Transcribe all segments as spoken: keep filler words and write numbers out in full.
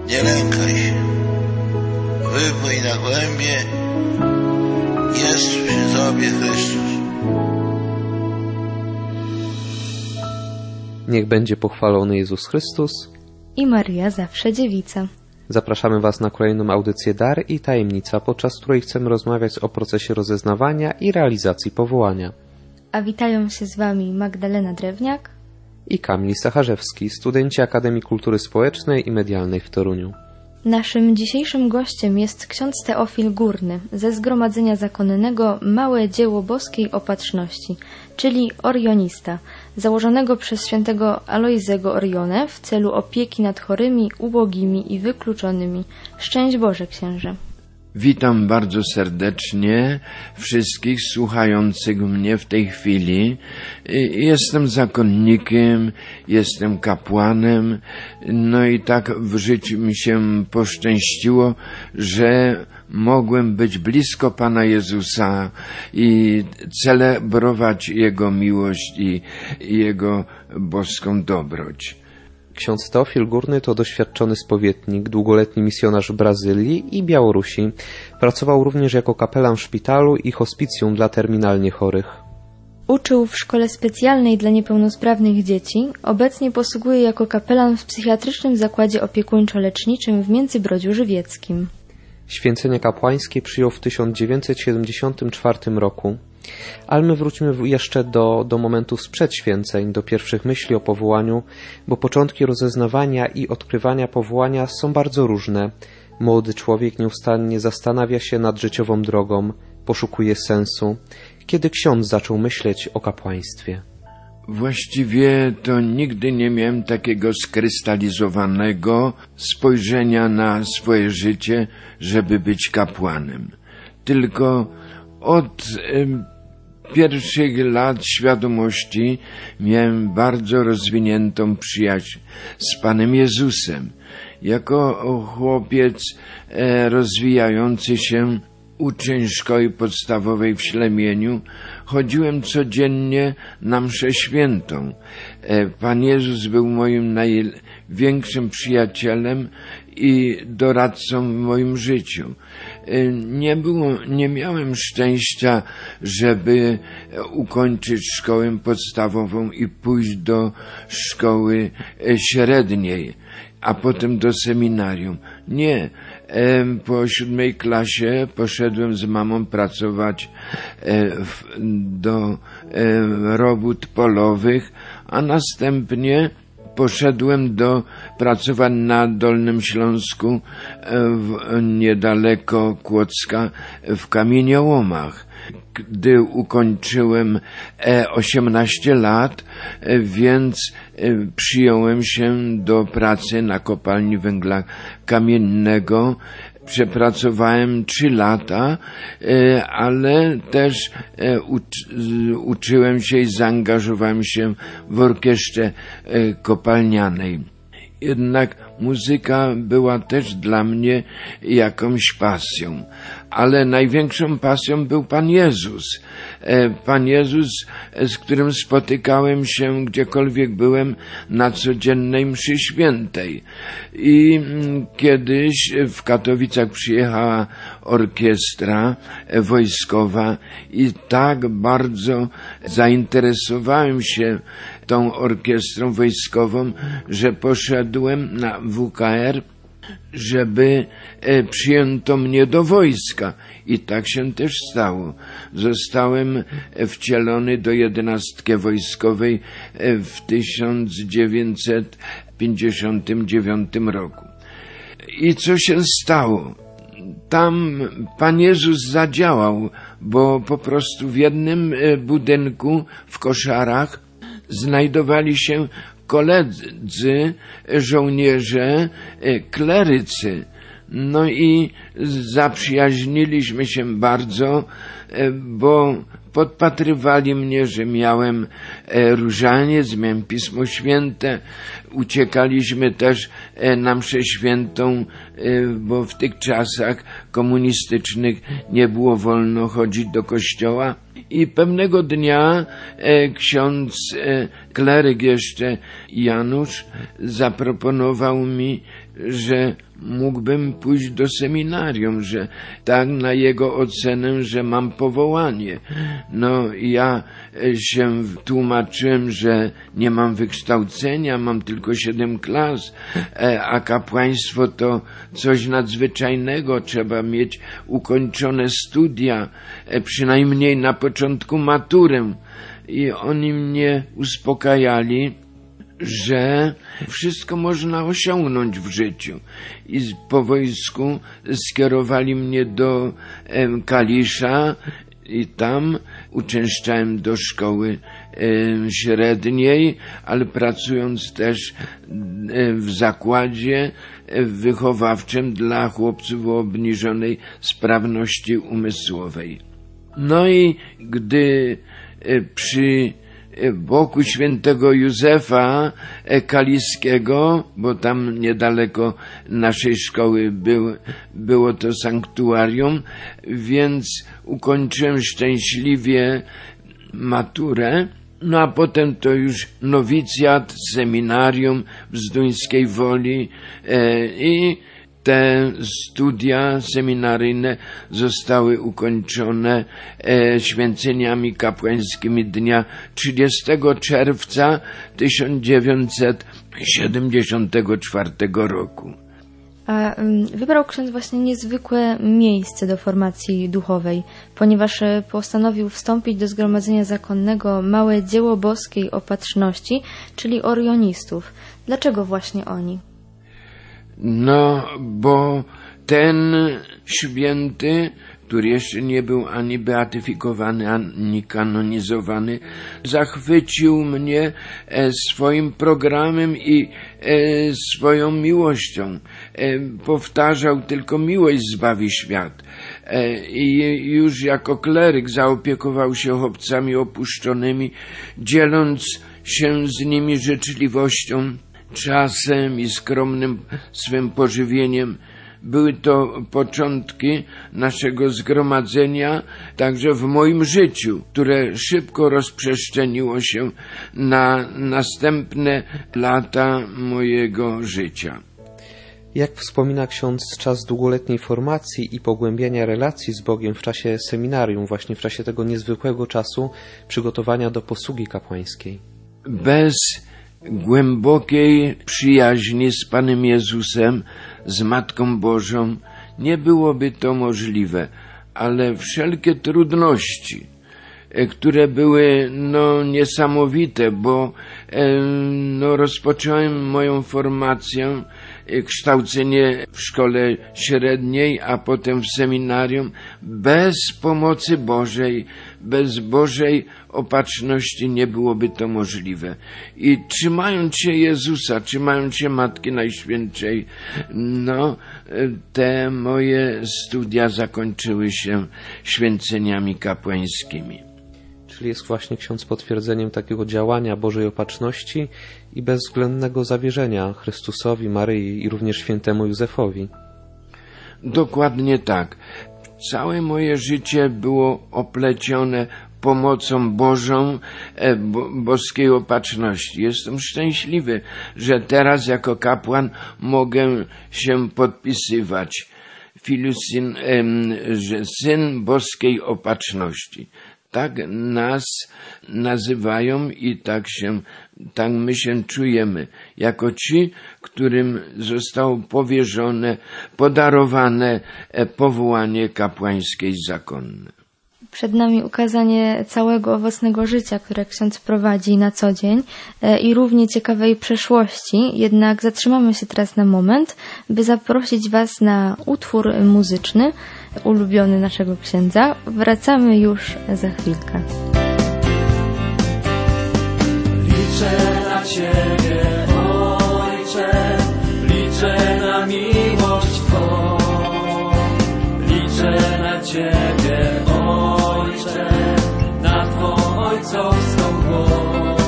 Nie lękaj się, wypłyń na głębie, jest przy tobie Chrystus. Niech będzie pochwalony Jezus Chrystus i Maryja zawsze dziewica. Zapraszamy Was na kolejną audycję Dar i Tajemnica, podczas której chcemy rozmawiać o procesie rozeznawania i realizacji powołania. A witają się z Wami Magdalena Drewniak i Kamil Stacharzewski, studenci Akademii Kultury Społecznej i Medialnej w Toruniu. Naszym dzisiejszym gościem jest ksiądz Teofil Górny ze Zgromadzenia Zakonnego Małe Dzieło Boskiej Opatrzności, czyli orionista, założonego przez świętego Alojzego Orionę w celu opieki nad chorymi, ubogimi i wykluczonymi. Szczęść Boże, księże. Witam bardzo serdecznie wszystkich słuchających mnie w tej chwili. Jestem zakonnikiem, jestem kapłanem, no i tak w życiu mi się poszczęściło, że mogłem być blisko Pana Jezusa i celebrować Jego miłość i Jego boską dobroć. Ksiądz Teofil Górny to doświadczony spowiednik, długoletni misjonarz w Brazylii i Białorusi. Pracował również jako kapelan w szpitalu i hospicjum dla terminalnie chorych. Uczył w szkole specjalnej dla niepełnosprawnych dzieci. Obecnie posługuje jako kapelan w psychiatrycznym zakładzie opiekuńczo-leczniczym w Międzybrodziu Żywieckim. Święcenia kapłańskie przyjął w tysiąc dziewięćset siedemdziesiątym czwartym roku. Ale my wrócimy jeszcze do, do momentów sprzed święceń, do pierwszych myśli o powołaniu, bo początki rozeznawania i odkrywania powołania są bardzo różne. Młody człowiek nieustannie zastanawia się nad życiową drogą, poszukuje sensu. Kiedy ksiądz zaczął myśleć o kapłaństwie? Właściwie to nigdy nie miałem takiego skrystalizowanego spojrzenia na swoje życie, żeby być kapłanem. Tylko od y, pierwszych lat świadomości miałem bardzo rozwiniętą przyjaźń z Panem Jezusem. Jako chłopiec e, rozwijający się, uczeń szkoły podstawowej w Ślemieniu, chodziłem codziennie na mszę świętą. Pan Jezus był moim największym przyjacielem i doradcą w moim życiu. Nie było, nie miałem szczęścia, żeby ukończyć szkołę podstawową i pójść do szkoły średniej, a potem do seminarium. Nie. Po siódmej klasie poszedłem z mamą pracować do robót polowych, a następnie poszedłem do pracować na Dolnym Śląsku, w, niedaleko Kłodzka, w kamieniołomach. Gdy ukończyłem osiemnaście lat, więc przyjąłem się do pracy na kopalni węgla kamiennego. Przepracowałem trzy lata, ale też uczyłem się i zaangażowałem się w orkiestrze kopalnianej. Jednak muzyka była też dla mnie jakąś pasją, ale największą pasją był Pan Jezus. Pan Jezus, z którym spotykałem się gdziekolwiek byłem na codziennej mszy świętej. I kiedyś w Katowicach przyjechała orkiestra wojskowa i tak bardzo zainteresowałem się tą orkiestrą wojskową, że poszedłem na W K R, żeby e, przyjęto mnie do wojska. I tak się też stało. Zostałem wcielony do jedenastki wojskowej w tysiąc dziewięćset pięćdziesiątym dziewiątym roku. I co się stało? Tam Pan Jezus zadziałał, bo po prostu w jednym budynku w Koszarach znajdowali się koledzy, żołnierze, klerycy. No i zaprzyjaźniliśmy się bardzo, bo podpatrywali mnie, że miałem różaniec, miałem Pismo Święte. Uciekaliśmy też na mszę świętą, bo w tych czasach komunistycznych nie było wolno chodzić do kościoła. I pewnego dnia e, ksiądz e, kleryk jeszcze Janusz zaproponował mi, że mógłbym pójść do seminarium, że tak na jego ocenę, że mam powołanie. No ja się tłumaczyłem, że nie mam wykształcenia, mam tylko siedem klas, a kapłaństwo to coś nadzwyczajnego, trzeba mieć ukończone studia, przynajmniej na początku maturę. I oni mnie uspokajali, że wszystko można osiągnąć w życiu. I po wojsku skierowali mnie do e, Kalisza i tam uczęszczałem do szkoły e, średniej, ale pracując też e, w zakładzie e, wychowawczym dla chłopców o obniżonej sprawności umysłowej. No i gdy e, przy boku świętego Józefa Kaliskiego, bo tam niedaleko naszej szkoły był, było to sanktuarium, więc ukończyłem szczęśliwie maturę. No a potem to już nowicjat, seminarium w Zduńskiej Woli e, i te studia seminaryjne zostały ukończone e, święceniami kapłańskimi dnia trzydziestego czerwca tysiąc dziewięćset siedemdziesiątego czwartego roku. A wybrał ksiądz właśnie niezwykłe miejsce do formacji duchowej, ponieważ postanowił wstąpić do Zgromadzenia Zakonnego Małe Dzieło Boskiej Opatrzności, czyli orionistów. Dlaczego właśnie oni? No, bo ten święty, który jeszcze nie był ani beatyfikowany, ani kanonizowany, zachwycił mnie swoim programem i swoją miłością. Powtarzał tylko: miłość zbawi świat. I już jako kleryk zaopiekował się chłopcami opuszczonymi, dzieląc się z nimi życzliwością, czasem i skromnym swym pożywieniem. Były to początki naszego zgromadzenia, także w moim życiu, które szybko rozprzestrzeniło się na następne lata mojego życia. Jak wspomina ksiądz, czas długoletniej formacji i pogłębiania relacji z Bogiem w czasie seminarium, właśnie w czasie tego niezwykłego czasu przygotowania do posługi kapłańskiej. Bez głębokiej przyjaźni z Panem Jezusem, z Matką Bożą, nie byłoby to możliwe, ale wszelkie trudności, które były no niesamowite, bo no, rozpocząłem moją formację, kształcenie w szkole średniej, a potem w seminarium, bez pomocy Bożej, bez Bożej opatrzności nie byłoby to możliwe. I trzymając się Jezusa, trzymając się Matki Najświętszej, no, te moje studia zakończyły się święceniami kapłańskimi. Czyli jest właśnie ksiądz potwierdzeniem takiego działania Bożej Opatrzności i bezwzględnego zawierzenia Chrystusowi, Maryi i również świętemu Józefowi. Dokładnie tak. Całe moje życie było oplecione pomocą Bożą, e, bo, boskiej opatrzności. Jestem szczęśliwy, że teraz jako kapłan mogę się podpisywać. Filusyn, e, że Syn Boskiej Opatrzności. Tak nas nazywają i tak się, tak my się czujemy, jako ci, którym zostało powierzone, podarowane powołanie kapłańskie i zakonne. Przed nami ukazanie całego owocnego życia, które ksiądz prowadzi na co dzień i równie ciekawej przeszłości. Jednak zatrzymamy się teraz na moment, by zaprosić Was na utwór muzyczny ulubiony naszego księdza. Wracamy już za chwilkę. Liczę na Ciebie, Ojcze, liczę na miłość Twą. Liczę na Ciebie, Ojcze, na Twą ojcowską dłoń.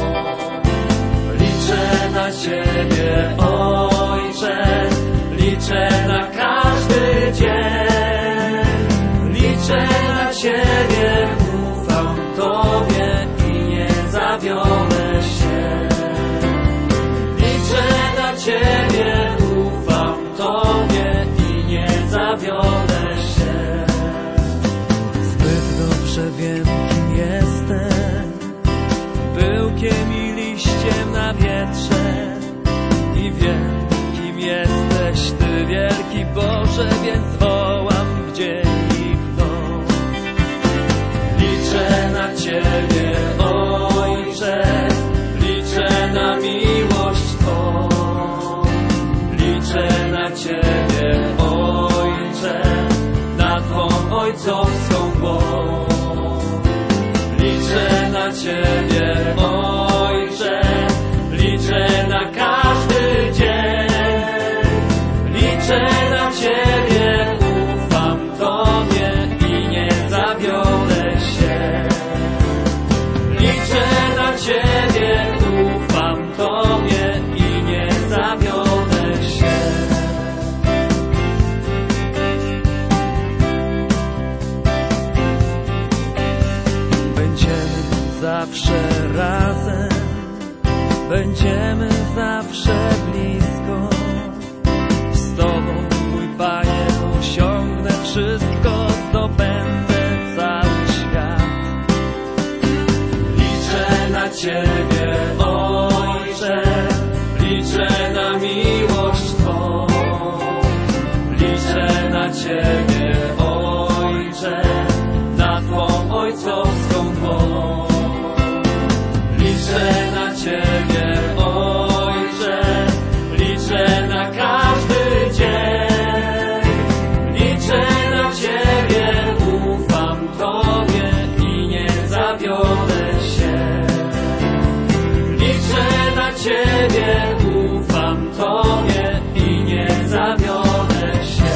Liczę na Ciebie, Ojcze, liczę na każdy dzień. Liczę na Ciebie, ufam Tobie i nie zawiodę się. Liczę na Ciebie, ufam liściem na wietrze i wiem, kim jesteś Ty, wielki Boże, więc wołam w dzień i w noc. Liczę na Ciebie, Ojcze, liczę na miłość Twą. Liczę na Ciebie, Ojcze, na Twą ojcowską moc. Liczę na Ciebie, Ojcze, liczę na każdy dzień. Liczę na Ciebie, ufam Tobie i nie zawiodę się. Liczę na Ciebie, ufam Tobie i nie zawiodę się. Będziemy zawsze razem, będziemy zawsze blisko. Z Tobą, mój Panie, osiągnę wszystko, zdobędę cały świat. Liczę na Ciebie, Ojcze, liczę na miłość Twą. Liczę na Ciebie, Ojcze, na Twą ojcowską moc. Liczę na Ciebie, Ojcze, liczę na każdy dzień. Liczę na Ciebie, ufam Tobie i nie zawiodę się. Liczę na Ciebie, ufam Tobie i nie zawiodę się.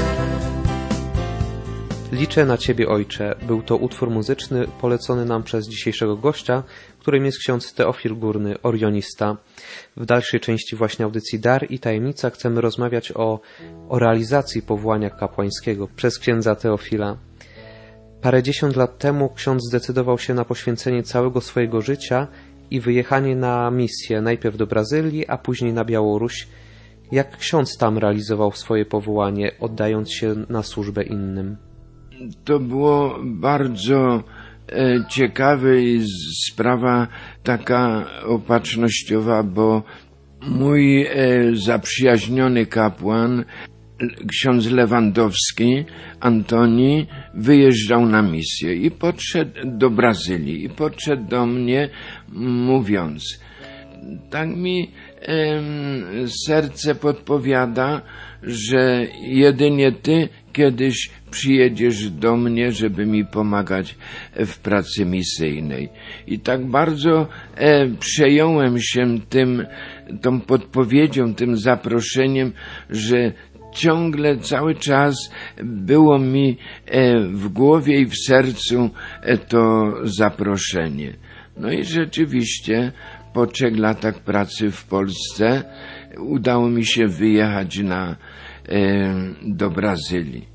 Liczę na Ciebie, Ojcze. Był to utwór muzyczny polecony nam przez dzisiejszego gościa, którym jest ksiądz Teofil Górny, orionista. W dalszej części właśnie audycji Dar i Tajemnica chcemy rozmawiać o, o realizacji powołania kapłańskiego przez księdza Teofila. Parędziesiąt lat temu ksiądz zdecydował się na poświęcenie całego swojego życia i wyjechanie na misję, najpierw do Brazylii, a później na Białoruś. Jak ksiądz tam realizował swoje powołanie, oddając się na służbę innym? To było bardzo e, ciekawe i sprawa taka opatrznościowa, bo mój e, zaprzyjaźniony kapłan, ksiądz Lewandowski, Antoni, wyjeżdżał na misję i podszedł do Brazylii i podszedł do mnie mówiąc, tak mi e, serce podpowiada, że jedynie Ty kiedyś przyjedziesz do mnie, żeby mi pomagać w pracy misyjnej. I tak bardzo e, przejąłem się tym, tą podpowiedzią, tym zaproszeniem, że ciągle, cały czas było mi e, w głowie i w sercu e, to zaproszenie. No i rzeczywiście po trzech latach pracy w Polsce udało mi się wyjechać na, e, do Brazylii.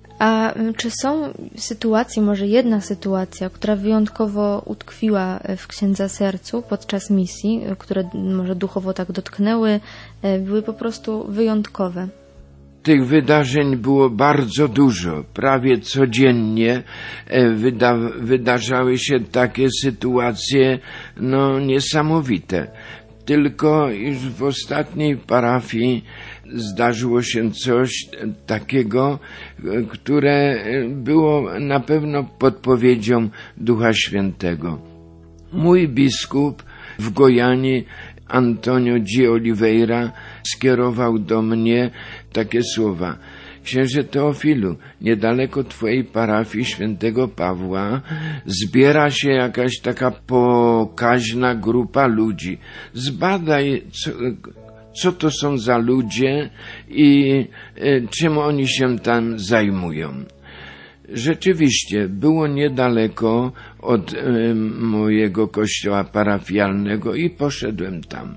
A czy są sytuacje, może jedna sytuacja, która wyjątkowo utkwiła w księdza sercu podczas misji, które może duchowo tak dotknęły, były po prostu wyjątkowe? Tych wydarzeń było bardzo dużo. Prawie codziennie wyda- wydarzały się takie sytuacje, no niesamowite. Tylko już w ostatniej parafii zdarzyło się coś takiego, które było na pewno podpowiedzią Ducha Świętego. Mój biskup w Goianii, Antonio Di Oliveira, skierował do mnie takie słowa. Księże Teofilu, niedaleko twojej parafii świętego Pawła zbiera się jakaś taka pokaźna grupa ludzi. Zbadaj, co, co to są za ludzie i y, czym oni się tam zajmują. Rzeczywiście było niedaleko od y, mojego kościoła parafialnego i poszedłem tam.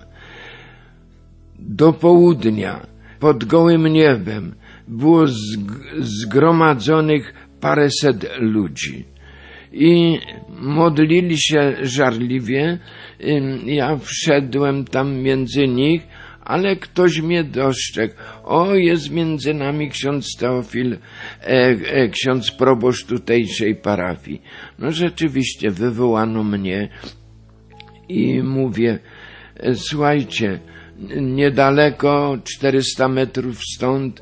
Do południa, pod gołym niebem, było zgromadzonych paręset ludzi i modlili się żarliwie. Ja wszedłem tam między nich, ale ktoś mnie dostrzegł. O, jest między nami ksiądz Teofil, e, e, ksiądz proboszcz tutejszej parafii. No rzeczywiście wywołano mnie i mówię, słuchajcie, niedaleko, czterysta metrów stąd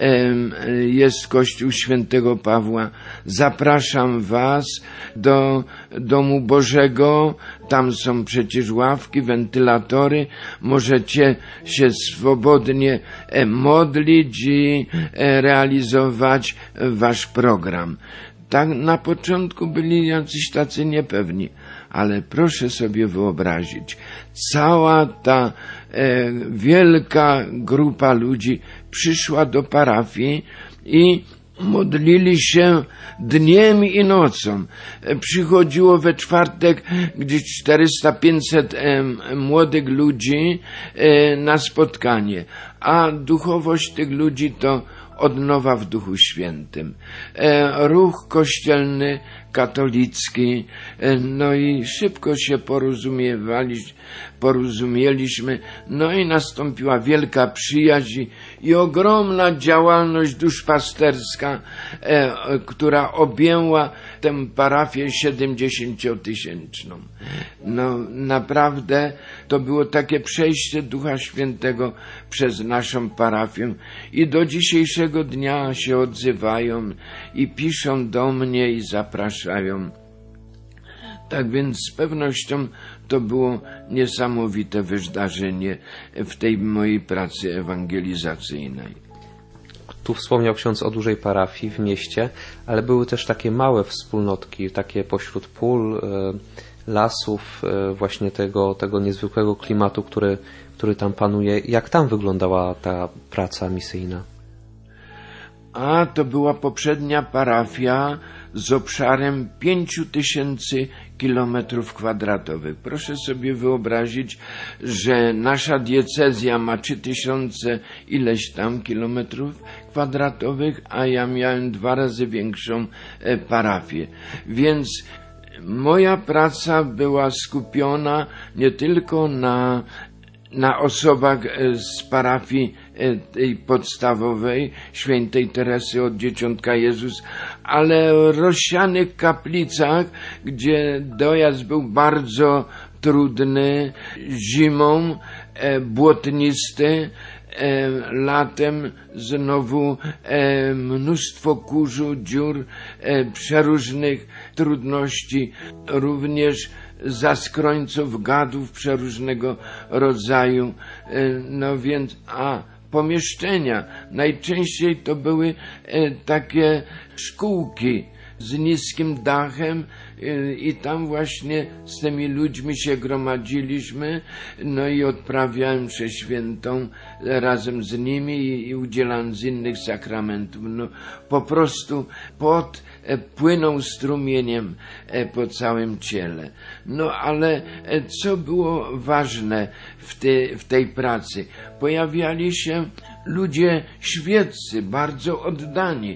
jest kościół świętego Pawła. Zapraszam was do domu Bożego. Tam są przecież ławki, wentylatory. Możecie się swobodnie modlić i realizować wasz program. Tak na początku byli jacyś tacy niepewni, ale proszę sobie wyobrazić, cała ta e, wielka grupa ludzi przyszła do parafii i modlili się dniem i nocą. E, przychodziło we czwartek gdzieś czterysta pięćset e, młodych ludzi e, na spotkanie, a duchowość tych ludzi to odnowa w Duchu Świętym. E, ruch kościelny, katolicki, e, no i szybko się porozumiewaliśmy, porozumieliśmy, no i nastąpiła wielka przyjaźń i ogromna działalność duszpasterska, e, która objęła tę parafię siedemdziesięciotysięczną. No naprawdę to było takie przejście Ducha Świętego przez naszą parafię i do dzisiejszego dnia się odzywają i piszą do mnie i zapraszają. Tak więc z pewnością to było niesamowite wydarzenie w tej mojej pracy ewangelizacyjnej. Tu wspomniał ksiądz o dużej parafii w mieście, ale były też takie małe wspólnotki, takie pośród pól, lasów, właśnie tego, tego niezwykłego klimatu, który, który tam panuje. Jak tam wyglądała ta praca misyjna? A to była poprzednia parafia z obszarem pięciu tysięcy kilometrów kwadratowych. Proszę sobie wyobrazić, że nasza diecezja ma trzy tysiące ileś tam kilometrów kwadratowych, a ja miałem dwa razy większą parafię. Więc moja praca była skupiona nie tylko na na osobach z parafii tej podstawowej świętej Teresy od Dzieciątka Jezus, ale w rozsianych kaplicach, gdzie dojazd był bardzo trudny, zimą, e, błotnisty, e, latem znowu e, mnóstwo kurzu, dziur, e, przeróżnych trudności, również zaskrońców, gadów przeróżnego rodzaju. No więc, a pomieszczenia najczęściej to były takie szkółki z niskim dachem i tam właśnie z tymi ludźmi się gromadziliśmy, no i odprawiałem mszę świętą razem z nimi i udzielałem z innych sakramentów. No, po prostu pot płynął strumieniem po całym ciele. No ale co było ważne w, te, w tej pracy? Pojawiali się ludzie świeccy, bardzo oddani.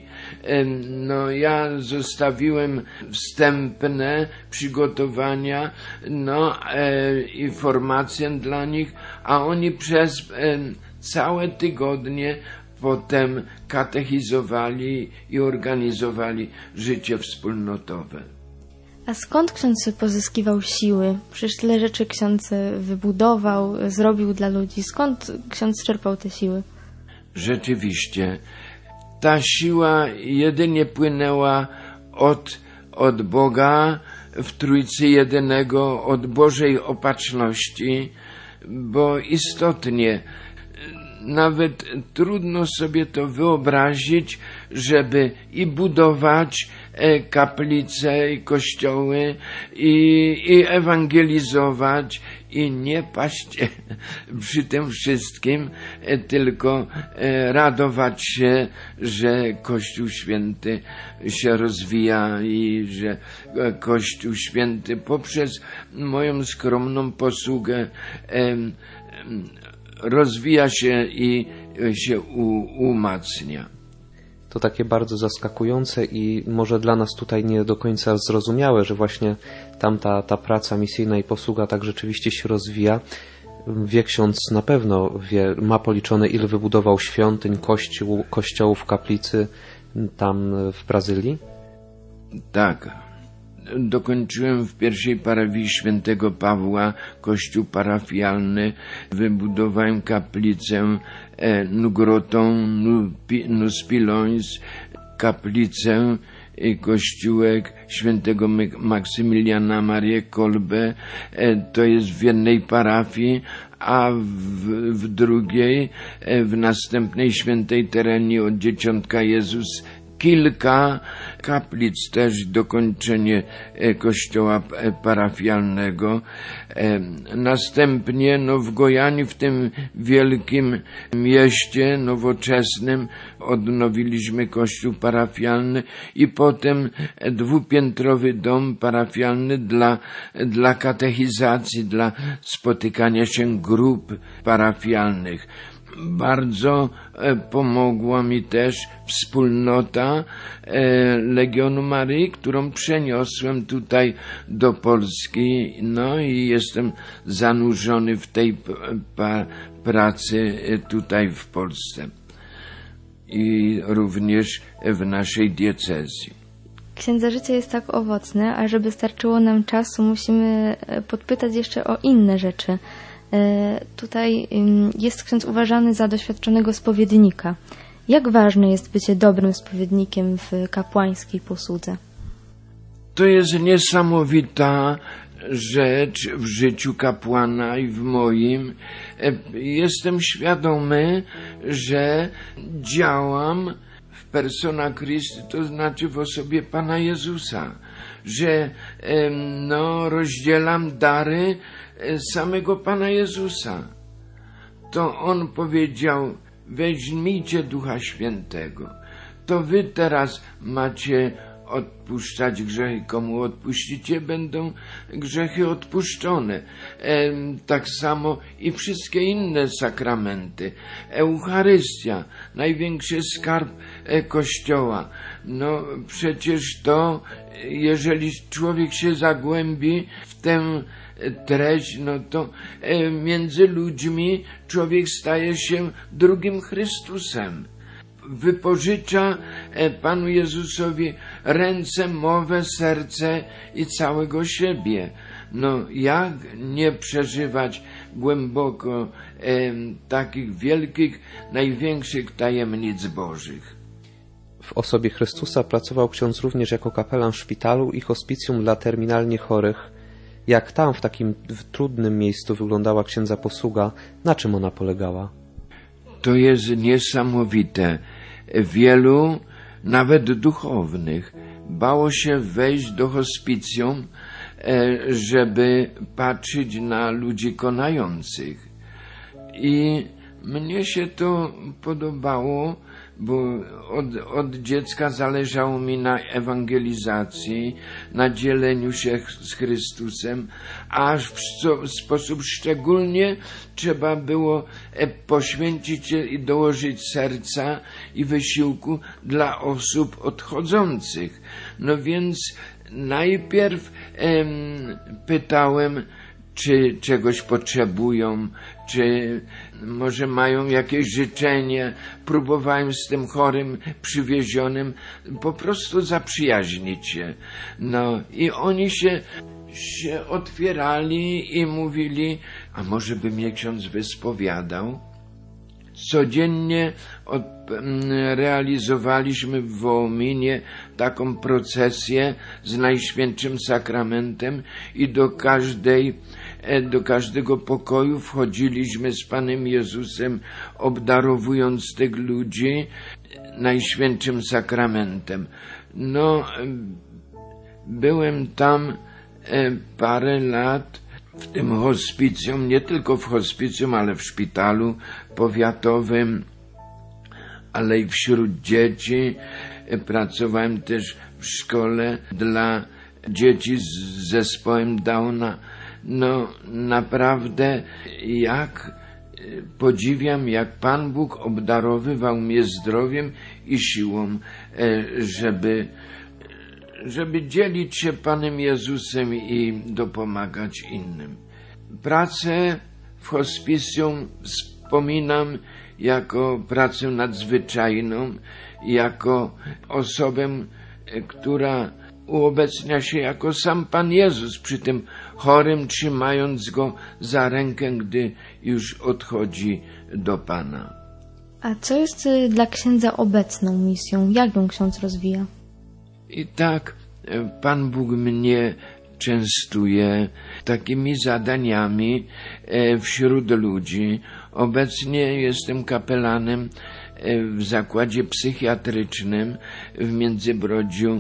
No ja zostawiłem wstępne przygotowania, no e, informacje dla nich, a oni przez e, całe tygodnie potem katechizowali i organizowali życie wspólnotowe. A skąd ksiądz pozyskiwał siły? Przecież tyle rzeczy ksiądz wybudował, zrobił dla ludzi. Skąd ksiądz czerpał te siły? Rzeczywiście, ta siła jedynie płynęła od, od Boga w Trójcy Jedynego, od Bożej Opatrzności, bo istotnie nawet trudno sobie to wyobrazić, żeby i budować kaplice i kościoły i, i ewangelizować i nie paść przy tym wszystkim, tylko radować się, że Kościół Święty się rozwija i że Kościół Święty poprzez moją skromną posługę rozwija się i się u, umacnia. To takie bardzo zaskakujące i może dla nas tutaj nie do końca zrozumiałe, że właśnie tamta ta praca misyjna i posługa tak rzeczywiście się rozwija. Wie ksiądz na pewno, wie, ma policzone, ile wybudował świątyń, kościół, kościołów, kaplicy tam w Brazylii? Tak. dokończyłem w pierwszej parafii świętego Pawła kościół parafialny, wybudowałem kaplicę Nugrotą, Nus Pilońs, kaplicę i kościółek świętego Maksymiliana Marię Kolbe, to jest w jednej parafii, a w, w drugiej, w następnej świętej Terenii od Dzieciątka Jezus, kilka kaplic, też dokończenie kościoła parafialnego. Następnie no, w Gojani, w tym wielkim mieście nowoczesnym, odnowiliśmy kościół parafialny i potem dwupiętrowy dom parafialny dla, dla katechizacji, dla spotykania się grup parafialnych. Bardzo pomogła mi też wspólnota Legionu Maryi, którą przeniosłem tutaj do Polski, no i jestem zanurzony w tej pracy tutaj w Polsce i również w naszej diecezji. Księdza życie jest tak owocne, a żeby starczyło nam czasu, musimy podpytać jeszcze o inne rzeczy. Tutaj jest ksiądz uważany za doświadczonego spowiednika. Jak ważne jest bycie dobrym spowiednikiem w kapłańskiej posłudze? To jest niesamowita rzecz w życiu kapłana i w moim. Jestem świadomy, że działam w persona Christi, to znaczy w osobie Pana Jezusa, że no, rozdzielam dary samego Pana Jezusa. To On powiedział: weźmijcie Ducha Świętego. To wy teraz macie odpuszczać grzechy. Komu odpuścicie, będą grzechy odpuszczone. E, tak samo i wszystkie inne sakramenty. Eucharystia, największy skarb e, Kościoła. No przecież to, jeżeli człowiek się zagłębi w tę treść, no to e, między ludźmi człowiek staje się drugim Chrystusem. Wypożycza Panu Jezusowi ręce, mowę, serce i całego siebie. No jak nie przeżywać głęboko e, takich wielkich, największych tajemnic Bożych? W osobie Chrystusa pracował ksiądz również jako kapelan w szpitalu i hospicjum dla terminalnie chorych. Jak tam, w takim w trudnym miejscu wyglądała księdza posługa? Na czym ona polegała? To jest niesamowite. Wielu, nawet duchownych, bało się wejść do hospicjum, żeby patrzeć na ludzi konających. I mnie się to podobało, bo od, od dziecka zależało mi na ewangelizacji, na dzieleniu się z Chrystusem, a w sposób szczególnie trzeba było poświęcić się i dołożyć serca i wysiłku dla osób odchodzących. No więc najpierw em, pytałem, czy czegoś potrzebują, czy może mają jakieś życzenie. Próbowałem z tym chorym przywiezionym po prostu zaprzyjaźnić się. No i oni się, się otwierali i mówili: a może by mnie ksiądz wyspowiadał? Codziennie od, realizowaliśmy w Wołominie taką procesję z Najświętszym Sakramentem i do każdej, do każdego pokoju wchodziliśmy z Panem Jezusem, obdarowując tych ludzi Najświętszym Sakramentem. No, byłem tam parę lat, w tym hospicjum, nie tylko w hospicjum, ale w szpitalu powiatowym, ale i wśród dzieci. Pracowałem też w szkole dla dzieci z zespołem Downa. No naprawdę, jak podziwiam, jak Pan Bóg obdarowywał mnie zdrowiem i siłą, żeby żeby dzielić się Panem Jezusem i dopomagać innym. Pracę w hospicjum wspominam jako pracę nadzwyczajną, jako osobę, która uobecnia się jako sam Pan Jezus przy tym chorym, trzymając go za rękę, gdy już odchodzi do Pana. A co jest y, dla księdza obecną misją? Jak ją ksiądz rozwija? I tak Pan Bóg mnie częstuje takimi zadaniami wśród ludzi. Obecnie jestem kapelanem w zakładzie psychiatrycznym w Międzybrodziu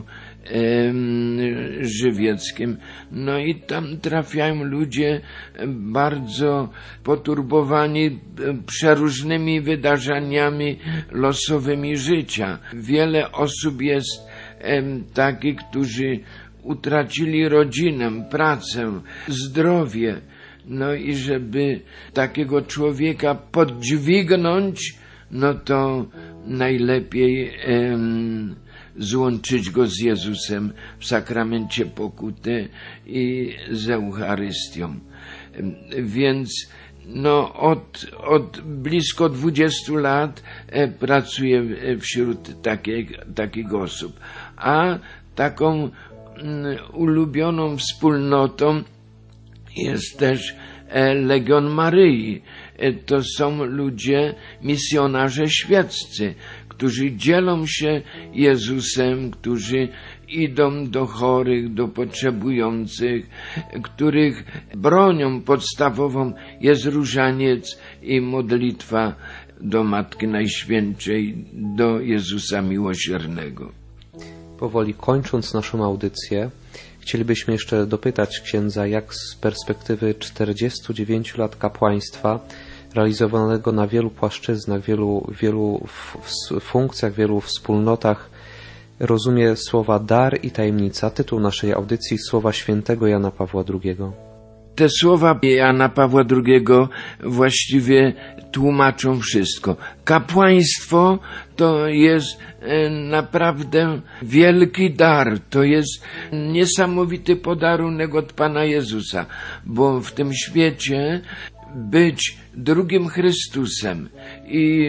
żywieckim. No i tam trafiają ludzie bardzo poturbowani przeróżnymi wydarzeniami losowymi życia. Wiele osób jest takich, którzy utracili rodzinę, pracę, zdrowie. No i żeby takiego człowieka podźwignąć, no to najlepiej em, złączyć go z Jezusem w sakramencie pokuty i z Eucharystią. Więc no od, od blisko dwudziestu lat e, pracuję wśród takich, takich osób. A taką mm, ulubioną wspólnotą jest też e, Legion Maryi. E, to są ludzie, misjonarze świeccy, którzy dzielą się Jezusem, którzy idą do chorych, do potrzebujących, których bronią podstawową jest różaniec i modlitwa do Matki Najświętszej, do Jezusa Miłosiernego. Powoli kończąc naszą audycję, chcielibyśmy jeszcze dopytać księdza, jak z perspektywy czterdziestu dziewięciu lat kapłaństwa, realizowanego na wielu płaszczyznach, wielu, wielu funkcjach, wielu wspólnotach, rozumie słowa dar i tajemnica, tytuł naszej audycji, słowa świętego Jana Pawła drugiego. Te słowa Jana Pawła drugiego właściwie tłumaczą wszystko. Kapłaństwo to jest naprawdę wielki dar, to jest niesamowity podarunek od Pana Jezusa, bo w tym świecie być drugim Chrystusem i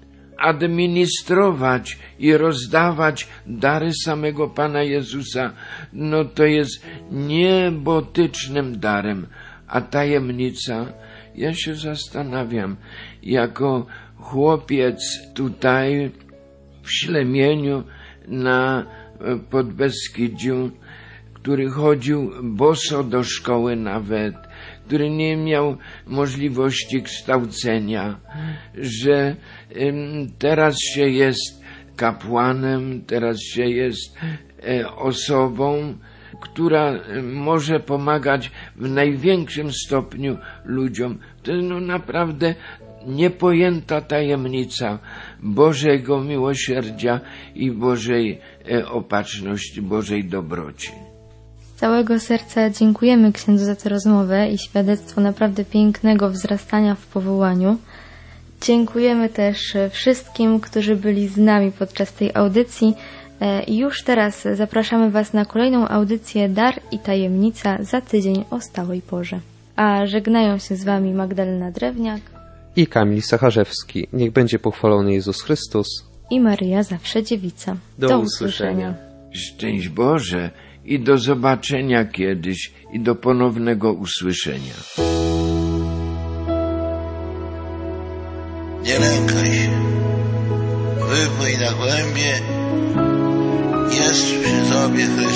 administrować i rozdawać dary samego Pana Jezusa, no to jest niebotycznym darem. A tajemnica, ja się zastanawiam, jako chłopiec tutaj w Ślemieniu na Podbeskidziu, który chodził boso do szkoły nawet, który nie miał możliwości kształcenia, że ym, teraz się jest kapłanem, teraz się jest e, osobą, która może pomagać w największym stopniu ludziom. To jest no naprawdę niepojęta tajemnica Bożego miłosierdzia i Bożej e, opatrzności, Bożej dobroci. Z całego serca dziękujemy księdzu za tę rozmowę i świadectwo naprawdę pięknego wzrastania w powołaniu. Dziękujemy też wszystkim, którzy byli z nami podczas tej audycji. I już teraz zapraszamy Was na kolejną audycję Dar i Tajemnica za tydzień o stałej porze. A żegnają się z Wami Magdalena Drewniak i Kamil Sacharzewski. Niech będzie pochwalony Jezus Chrystus i Maryja Zawsze Dziewica. Do, do usłyszenia. Szczęść Boże i do zobaczenia kiedyś i do ponownego usłyszenia. Nie lękaj się, wypłyń na głębie, jest przy Tobie Chrystus.